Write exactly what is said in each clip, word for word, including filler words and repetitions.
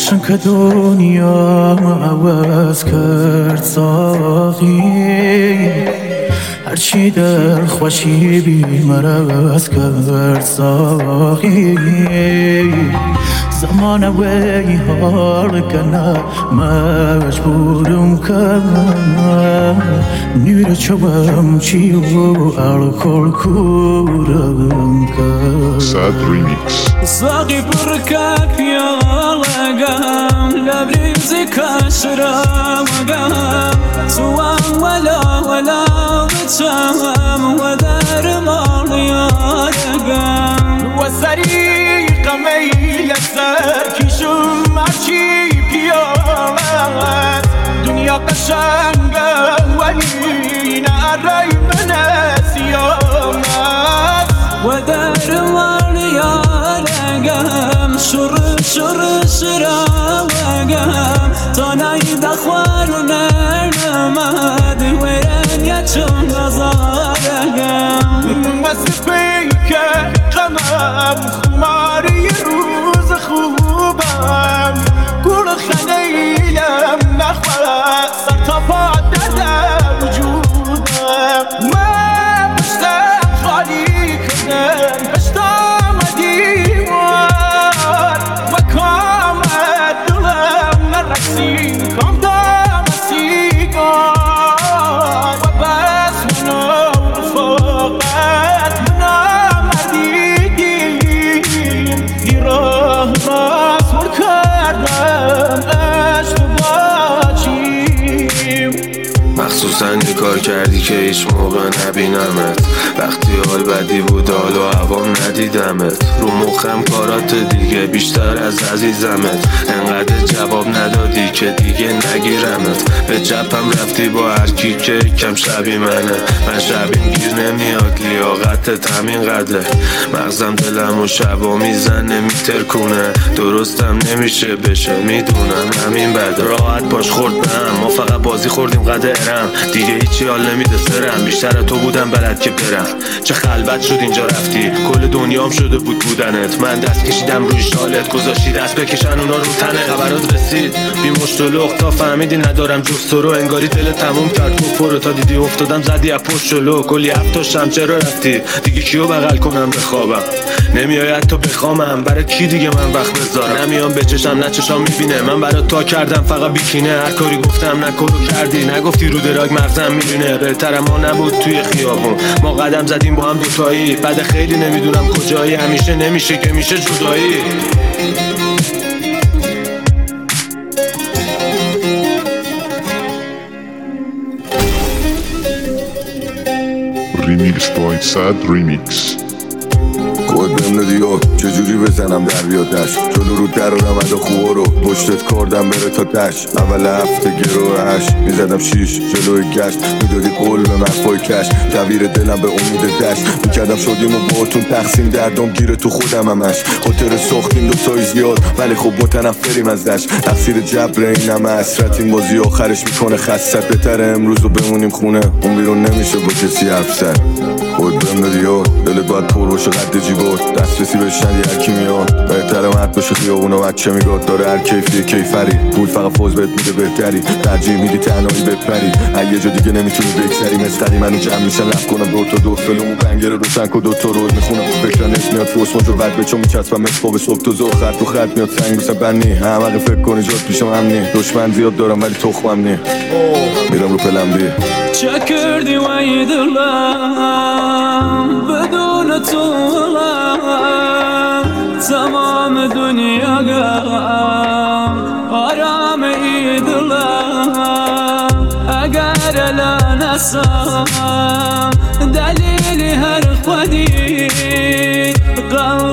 چون که دنیا عوض کرد ساقی، هرچی در خوشی بی مرز کرد ساقی. زمان وی حال کنه مجبورم کنه، نیر چوبم چی و الکل کورم کنه. سعد ریمیکس. ساقی برکه پیالگم لبریزی کشرمگم، توام ولا ولا بچم و در مالیارگم و سریق میل سر کشم هرچی پیامد. دنیا قشنگه ولی نرای من سیامد و در مالیارگم شر شر شرمگم تا ناید خوار نرمد ویرن یا چون نزارگم. بس پیکه قمم خماری روز خوبم، گل خلیلم نخواه سر تا پا دردم وجودم. من پشتم خالی کنم پشتم دیوار و کامت دلم نرسی کام دام سیگار و بس منو رفاقت منو مردیدیم دی راه راست مر کردم عشق باچیم. مخصوصا یه کار کردی که هیچ موقع نبینمت، وقتی حال بدی بود حال و عوام ندیدمت. رو مخم کارات دیگه بیشتر از عزیزمت، انقدر جواب ندادی که دیگه نگیرمت. به جبم رفتی با هر کی که کم شبی منه، من شبیم گیر نمیاد لیاقتت همین قدره. مغزم دلم و شبا میزنه میترکونه، درستم نمیشه بشه میدونم همین بده. راحت باش خورد بهم، ما فقط بازی خوردیم قدرم، دیگه هیچی حال نمیده سرم. بیشتر تو بودم بلد که برم، چه خلوت شد اینجا رفتی، کل دنیام شده بود بودنت. من دست کشیدم روی شالت گذاشتی دست بکشن اونا رو تنه. خبرات رسید بی مشت و لخت تا فهمیدی ندارم جز تو رو، انگاری دل تموم کرد گفت تا دیدی افتادم زدی از پشت جلو. کلی هفتاشم چرا رفتی دیگه کیو بغل کنم بخوابم، نمیای تو بخوامم برای کی دیگه من وقت بذارم. نمیام به چشم نه چشام میبینه، من برات تا کردم فقط بیکینه. هر کاری گفتم نکارو کردی، نگفتی رو دراگ مغزم میرینه. بهتر ما نبود توی خیابون ما قدم زدیم با هم دوتایی، بعد خیلی نمیدونم کجایی، همیشه نمیشه که میشه جدایی. ریمیکس بای سعد ریمیکس. خود بهم ندیو چجوری بزنم در بیادش، جلو رو در رمد خوبا رو پشتت کردم بره تا دش. اول هفته گروهش میزدم شیش جلوی گشت، میدادی قول به مفای کش، کویر دلم به امید دشت. میکردم شدیم و باهاتون تقسیم دردم گیره تو خودم همش. خاطر ساختیم دوتایی زیاد ولی خب متنفریم ازش، تقصیر جبر این همه حسرت. این بازی آخرش میکنه خستت، بهتره امروز رو بمونیم خونه، اون بیرون نمیشه با کسی حرف زد. خود بهم ندیو دلت باید پر باشه قد جیبات، دسترسی بهش ندی هرکی میاد. بهتره مرد باشه خیابون و بچه میگاد داره هر کیفی کیفری. پول فقط فوز بهت میده بهتری، ترجیح میدی تنهایی بپری. یه جا دیگه نمیتونی بگذری مسخری منو جمع میشن رفت کنم دور تا دور فلومو پنگره روشن کن دوتا روز میخونم فکر نت میاد فورس موجو بد بچو میچسبم اسباب صبح تو زور خط تو خط میاد سنگ بسن بنی. همه فکر کنی جات پیشم امنی، دشمن زیاد دارم ولی تخمم نی. میرم رو پلم بی چه کردی وای دلم بدون تو تمام دنیا گم آرام ای دلم اگر لنسم دلیلی هر خودی قلب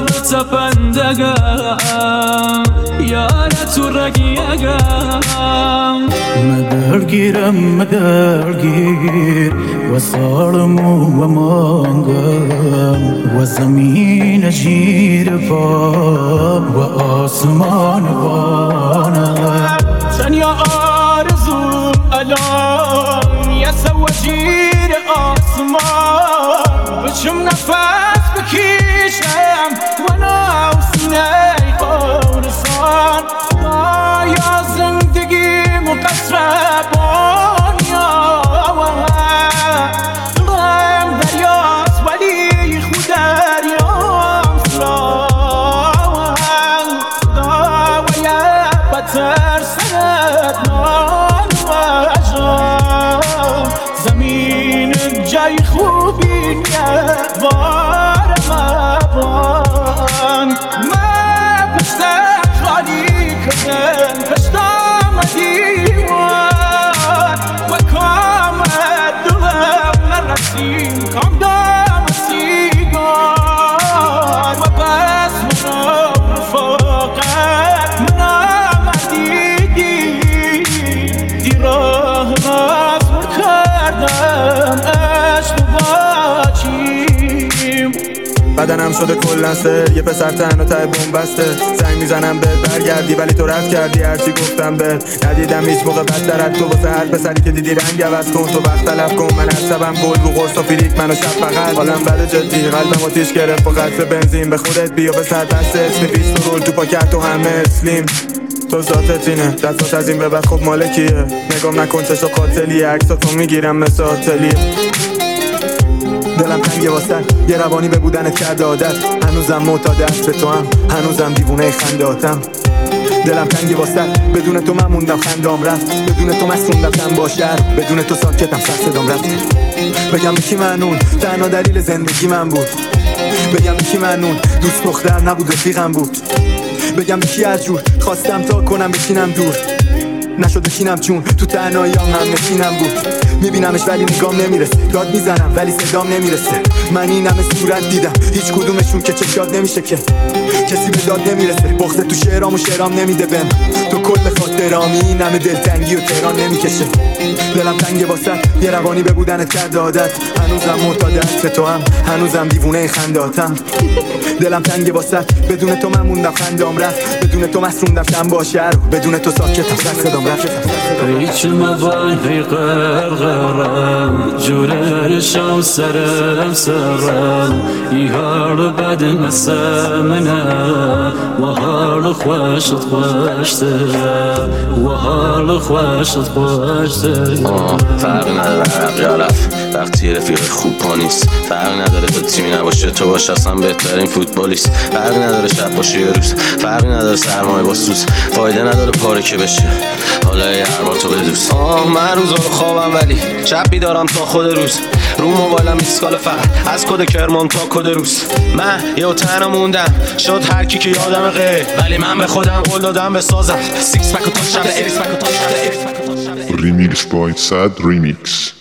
تپندگم یار تو رگیگم. مدرگیرم مدرگیر و سالم و مانگم و زمین جیر با و آسمان بانم. تنیا آرزو الان یا سوجیر آسمان، بچم نفس بکشم و ناو سینه خورسان. مصربانیا دلم دریاست ولی خود دریام سرام داویه بدتر سرد نان و اجام زمین جای خوبی نیه وارم ابان من پشتم خالی کردن پشتم دیوان و کامت دلم نرسیم کام دم سیگار و بس منو رفاقت منم دیدی دی راه مزمور کردم عشق با چیم بدنم شده کلن سر یه پسر تنها ته بومبسته زنگ میزنم بهت برگردی ولی تو رد کردی هرچی گفتم بهت ندیدم هیچ موقع بدتر از تو واسه هر پسری که دیدی رنگ عوض کن تو وقت تلف کن من عصبم گل رو قرص و فریک منو شب فقط حالم بده جدی قلبم آتیش گرفت با قطر بنزین به خودت بیا به سر دست اسمی پیستول تو پاکت و همه اسلیم تو ذاتت اینه دستات از این به بعد خب مال کیه نگام نکن چشو قاتلیه عکساتو میگیرم مثل آتلیه دلم تنگه واسه یه روانی به بودنت کرده عادت هنوزم معتاد عطر تو هم هنوزم دیوونه خنداتم دلم تنگه واسه بدون تو من موندم خندام رفت بدون تو مسئوندم تن با شهر بدون تو ساکتم سر صدام رفت بگم به کی معنون تنها دلیل زندگی من بود بگم به کی معنون دوست دختر نبود رفیقم بود بگم به کی از جور خواستم تا کنم بشینم دور نشد بشینم چون تو تنهاییام هم نشینم بود میبینمش ولی نگام نمیرسه داد میزنم ولی صدام نمیرسه من این همه صورت دیدم هیچ کدومشون که چشاد نمیشه که کسی به داد نمیرسه بغض تو شعرام و شعرام نمیده بهم تو کل خاطرامی این همه دلتنگی و تهران نمیکشه دلم تنگه واسه یه روانی به بودنت کرده عادت هنوزم معتاد عطر تو هم هنوزم دیوونه خنداتم دلم تنگه واسه بدون تو من موندم خندام رفت بدون تو مسروندم شم با شهر بدون تو ساکتم سر صدام رفت هیچ مبان هی غرغرم جورشم سرم سرم ای حال بد مسمنه و حال خوشت خوشته و حال خوشت خوشته فرق نداره عرق یا رفت وقتی رفیق خوب پا نیست فرق نداره تو تیمی نباشه تو باشه اصلا بهترین فوتبالیست فرق نداره شب باشه یه روز فرق نداره سرمایه با سوز فایده نداره پاره که بشه حالا یه هر تو بدوز آه من روزا رو خوابم ولی شب بیدارم تا خود روز رو موبایلم ایسکال فقط از کد کرمان تا کد روز من یه تنها موندم شد هر کی که یادم غیر ولی من به خودم قول دادم بسازم سیکس پک و تا شب ایکس پک و تا شب Remix by Sad Remix.